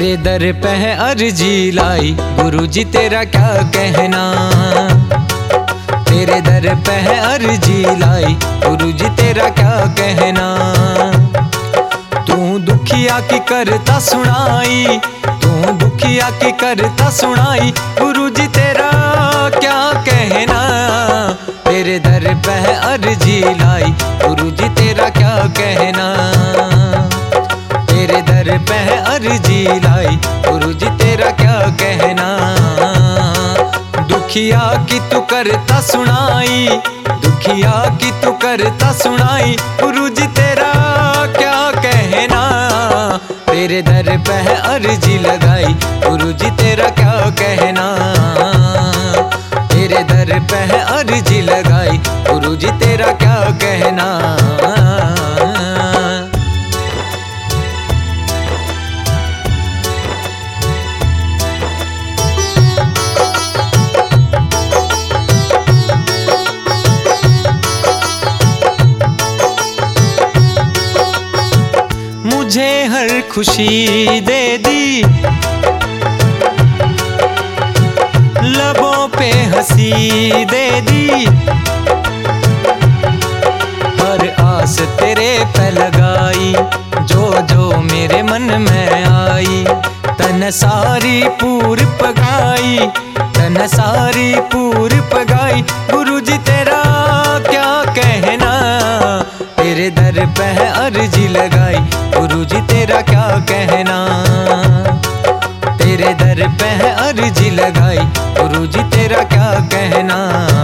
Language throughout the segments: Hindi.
तेरे दर पे है अर्जी लाई, गुरु जी तेरा क्या कहना। तेरे दर पे है अर्जी लाई, गुरु जी तेरा क्या कहना। तू दुखिया की करता सुनाई, तू दुखिया की करता सुनाई, गुरु जी तेरा क्या कहना। तेरे दर पे है अर्जी लाई, गुरु जी तेरा क्या कहना। तेरे दर पे है अर्जी लाई, गुरु जी तेरा क्या कहना। दुखिया की तू करता सुनाई, दुखिया की तू करता सुनाई, गुरु जी तेरा क्या कहना। तेरे दर पे है अर्जी लगाई, गुरु जी तेरा क्या कहना। तेरे दर पे है अर्जी लगाई, गुरु जी तेरा क्या कहना। मुझे हर खुशी दे दी, लबों पे हंसी दे दी, हर आस तेरे पे लगाई, जो जो मेरे मन में आई। तन सारी पूर पगाई, तन सारी पूर पगाई, गुरु जी तेरा क्या कहना। तेरे दर पे है अर्जी लगाई, गुरु जी तेरा क्या कहना। तेरे दर पे है अर्जी लगाई, गुरु जी तेरा क्या कहना।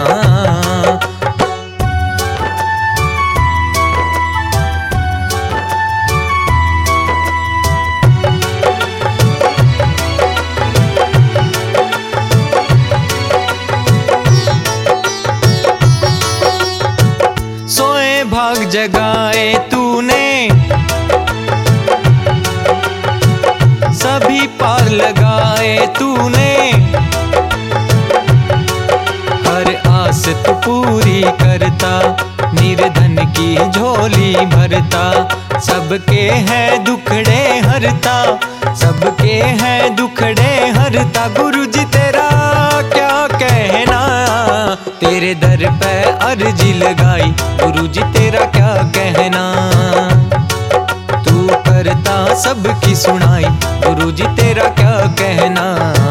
सोए भाग जगाए तूने, सभी पार लगाए तूने, हर आस तू पूरी करता, निर्धन की झोली भरता। सबके हैं दुखड़े हरता, सबके हैं दुखड़े हरता, गुरु जी तेरा क्या कहना। तेरे दर पे अर्जी लगाई, गुरु जी तेरा क्या कहना। तू करता सबकी सुनाई, गुरु जी तेरा क्या कहना।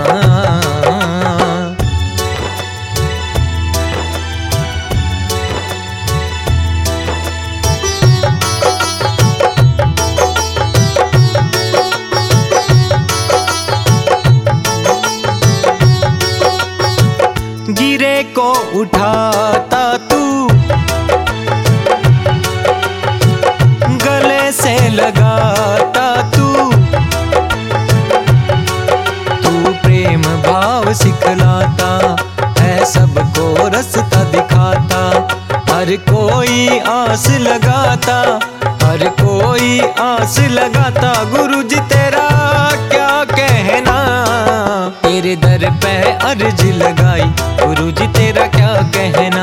गिरे को उठाता तू, गले से लगाता तू, तू प्रेम भाव सिखलाता है, सबको रास्ता दिखाता। हर कोई आस लगाता, हर कोई आस लगाता, गुरु जी तेरा क्या कहना। तेरे दर पे अर्जी लगाई, गुरु जी तेरा क्या कहना।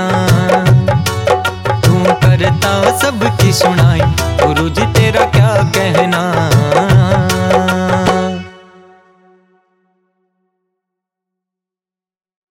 तू करता सबकी सुनाई, गुरु जी तेरा क्या कहना।